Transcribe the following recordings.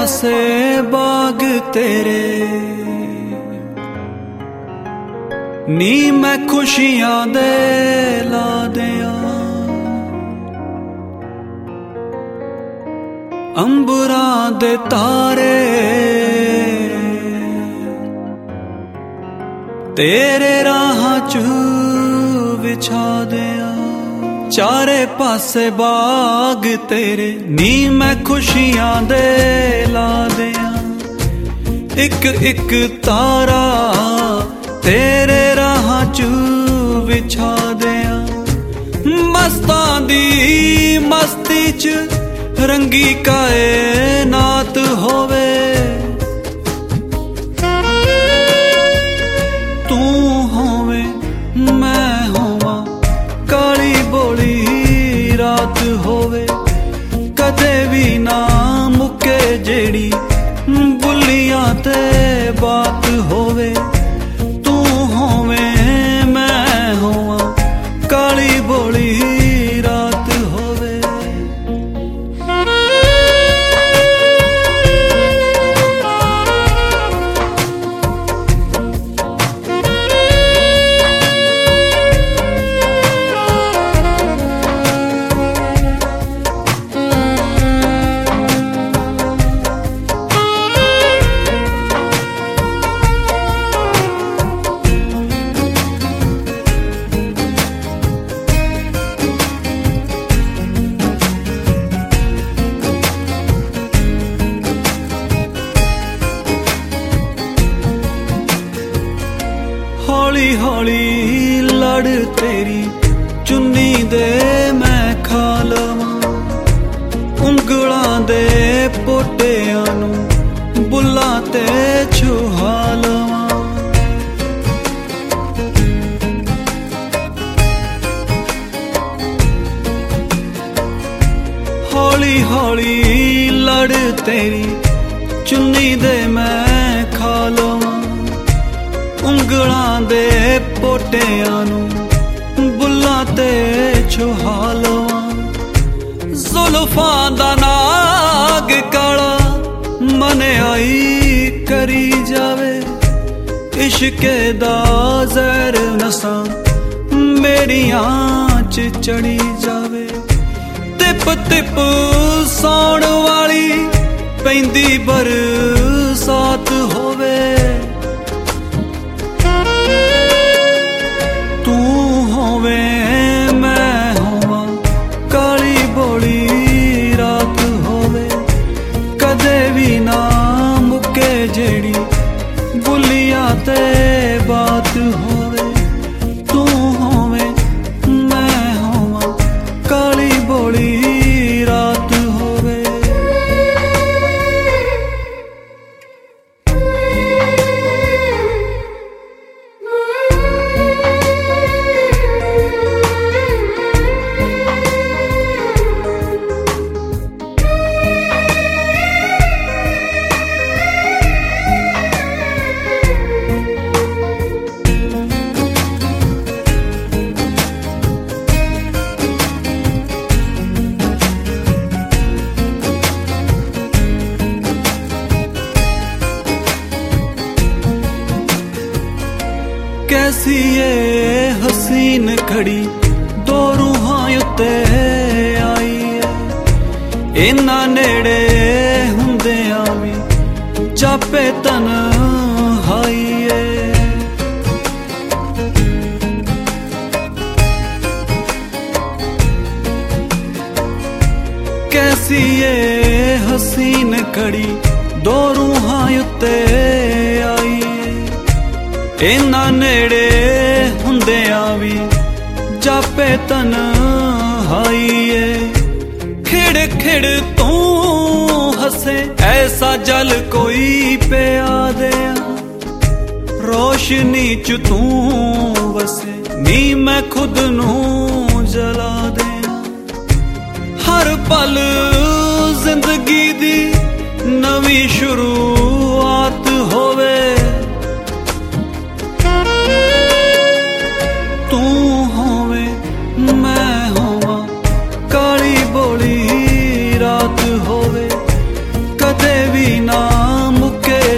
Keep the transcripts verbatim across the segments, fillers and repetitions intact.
पासे बाग तेरे नी मैं खुशियां दे ला दिया। अंबरां दे तारे तेरे राह च विछा दिया। चारे पासे बाग तेरे नी मैं खुशियां दे ला दिया। इक इक तारा तेरे राह च विछा दिया। मस्तां दी मस्ती च रंगी कायनात होवे। तू होवे मैं होवा काली बोली रात होवे। कदे भी ना मुके जेड़ी बुलियां ते बात होवे। तू होवे मैं होवा काली बोली रात होवे। हौली हौली लड़ तेरी चुन्नी दे मैं खा लवां। उंगलां दे पोटियां नूं बुल्लां ते छुहा लवां। हौली हौली लड़ तेरी चुन्नी दे मैं खा लवां। उंगलां दे पोटियां नूं बुल्लां ते छुहा लवां। जुल्फां दा नाग काला मने आई करी जावे। इश्के दा ज़हर नसां मेरियां च चढ़ी जावे। तिप तिप सौण वाली पैंदी बरसात होवे। तू होवे मैं होवा काली बोली रात होवे। कदे भी ना मुके जेड़ी बुलियां ते बात होवे। तू होवे मैं होवा काली बोली रात होवे। कैसी ये हसीन खड़ी दो रूहां उत्ते आई है। इन्ना नेड़े हुंदियां भी जापे तन्हाई है। कैसी ये हसीन खड़ी दो रूहां उत्ते आई है। इन्ना नेड़े हुंदियां भी जापे तन्हाई है। खिड़ खिड़ तू हसे ऐसा जल कोई पिया दिया। रोशनी च तू वसे नी मैं खुद नूं जला दिया। हर पल जिंदगी दी नवी शुरुआत होवे। तू होवे मैं होवा काली बोली रात होवे। कदे भी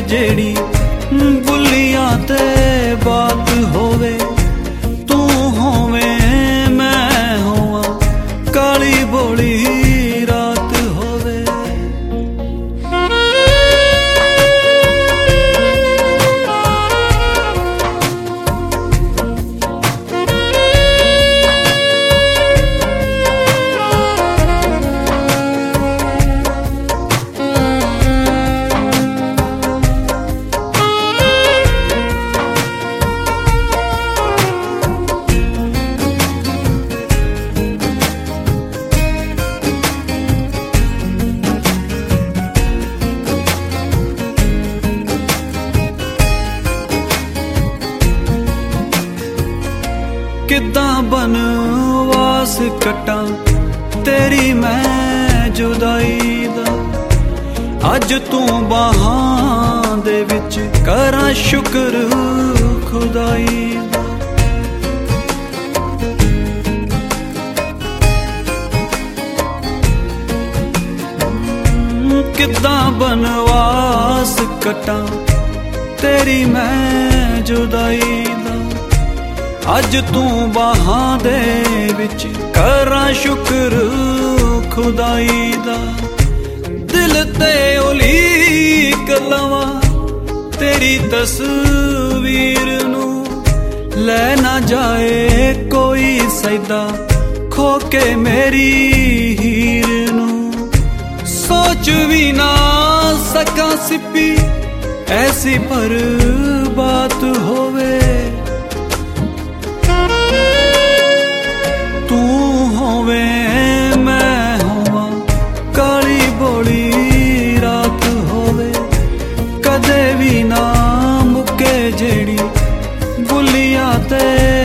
जेड़ी बुलियां ते बात होवे। तू होवे मैं होवा काली बोली रात होवे। किद्दां बनवास कट्टा तेरी मैं जुदाई दा। अज तू बाहां दे विच करां शुक्र खुदाई दा। किद्दां बनवास कट्टा तेरी मैं जुदाई दा। अज तू बाहां दे विच करां शुक्र खुदाई दा। दिल ते उलीक लवां तेरी तस्वीर नू, लै ना जाए कोई सैदा खो के मेरी हीर नू। सोच भी ना सका सिप्पी ऐसी पर बात होवे। तू होवे मैं होवा काली बोली रात होवे। कदे भी ना मुके जेड़ी बुलियां ते